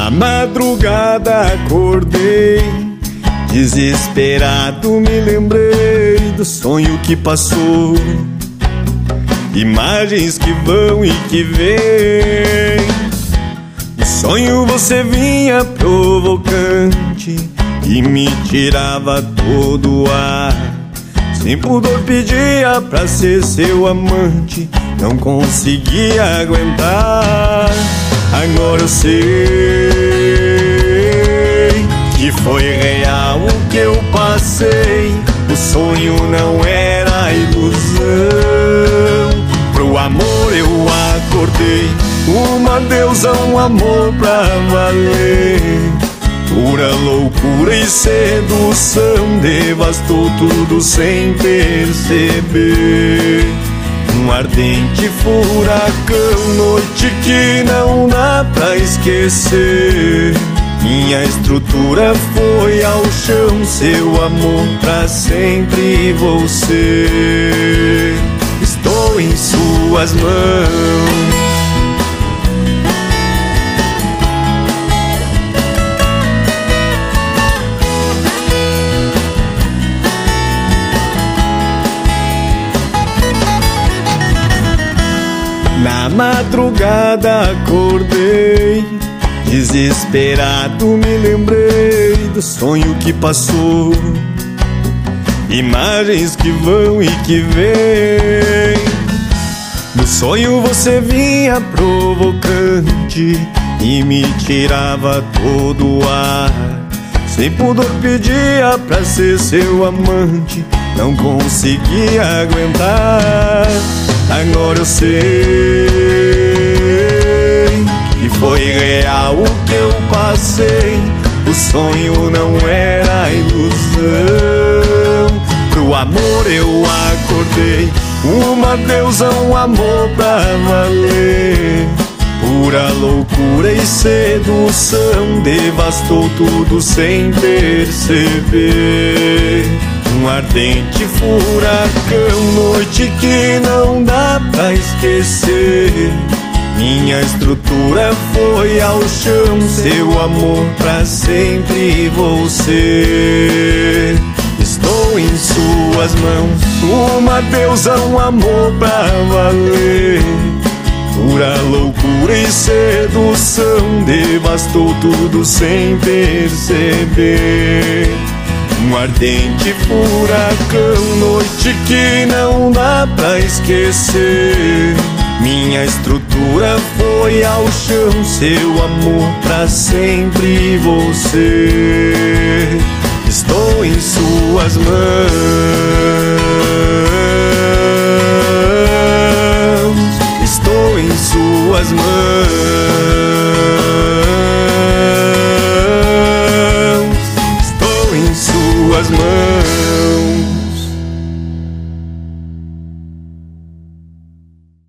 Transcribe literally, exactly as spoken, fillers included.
Na madrugada acordei, desesperado me lembrei do sonho que passou, imagens que vão e que vêm. No sonho você vinha provocante e me tirava todo o ar. Sem pudor pedia pra ser seu amante, não conseguia aguentar. Agora eu sei que foi real o que eu passei. O sonho não era ilusão. Pro amor eu acordei, uma deusa, um amor pra valer. Pura loucura e sedução, devastou tudo sem perceber. Um ardente furacão, noite que não dá pra esquecer. Minha estrutura foi ao chão, seu amor pra sempre vou ser. Estou em suas mãos. Na madrugada acordei, desesperado me lembrei do sonho que passou, imagens que vão e que vêm. No sonho você vinha provocante e me tirava todo o ar. Sem pudor pedia pra ser seu amante, não conseguia aguentar. Agora eu sei que foi real o que eu passei. O sonho não era ilusão. Pro amor eu acordei, uma deusa, um amor pra valer. Pura loucura e sedução, devastou tudo sem perceber. Um ardente furacão, noite que não dá pra esquecer. Minha estrutura foi ao chão, seu amor pra sempre vou ser. Estou em suas mãos, uma deusa, um amor pra valer. Pura loucura e sedução, devastou tudo sem perceber. Um ardente furacão, noite que não dá pra esquecer. Minha estrutura foi ao chão, seu amor pra sempre vou ser. Estou em suas mãos.